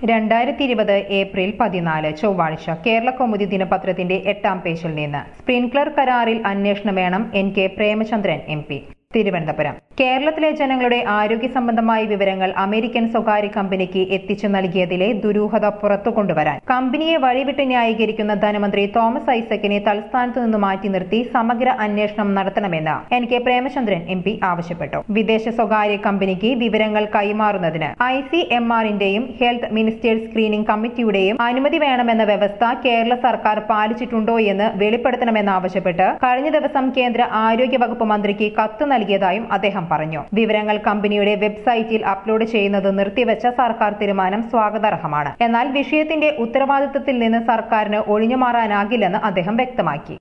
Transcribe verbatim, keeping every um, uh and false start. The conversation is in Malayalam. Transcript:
രണ്ടായിരത്തി ഇരുപത് ഏപ്രിൽ പതിനാല് ചൊവ്വാഴ്ച കേരളകൗമുദി ദിനപത്രത്തിന്റെ എട്ടാം പേജിൽ നിന്ന് സ്പ്രിൻക്ലർ കരാറിൽ അന്വേഷണം വേണം N K Premachandran M P Thiruvananthapuram കേരളത്തിലെ ജനങ്ങളുടെ ആരോഗ്യ സംബന്ധമായ വിവരങ്ങൾ അമേരിക്കൻ സ്വകാര്യ കമ്പനിക്ക് എത്തിച്ചു നൽകിയതിലെ ദുരൂഹത പുറത്തുകൊണ്ടുവരാൻ കമ്പനിയെ വഴിവിട്ട് ന്യായീകരിക്കുന്ന ധനമന്ത്രി തോമസ് ഐസക്കിനെ തൽസ്ഥാനത്ത് നിന്ന് മാറ്റി നിർത്തി സമഗ്ര അന്വേഷണം നടത്തണമെന്ന് N K Premachandran M P ആവശ്യപ്പെട്ടു. വിദേശ സ്വകാര്യ കമ്പനിക്ക് വിവരങ്ങൾ കൈമാറുന്നതിന് ഐ സി എം ആറിന്റെയും ഹെൽത്ത് മിനിസ്റ്റേഴ്സ് സ്ക്രീനിംഗ് കമ്മിറ്റിയുടെയും അനുമതി വേണമെന്ന വ്യവസ്ഥ കേരള സർക്കാർ പാലിച്ചിട്ടുണ്ടോ എന്ന് വെളിപ്പെടുത്തണമെന്നാവശ്യപ്പെട്ട് കഴിഞ്ഞ ദിവസം കേന്ദ്ര ആരോഗ്യ വകുപ്പ് മന്ത്രിക്ക് കത്ത് നൽകിയതായും അദ്ദേഹം പറഞ്ഞു. വിവരങ്ങൾ കമ്പനിയുടെ വെബ്സൈറ്റിൽ അപ്ലോഡ് ചെയ്യുന്നത് നിർത്തിവെച്ച സർക്കാർ തീരുമാനം സ്വാഗതാർഹമാണ്. എന്നാൽ വിഷയത്തിന്റെ ഉത്തരവാദിത്തത്തിൽ നിന്ന് സർക്കാരിന് ഒഴിഞ്ഞുമാറാനാകില്ലെന്ന് അദ്ദേഹം വ്യക്തമാക്കി.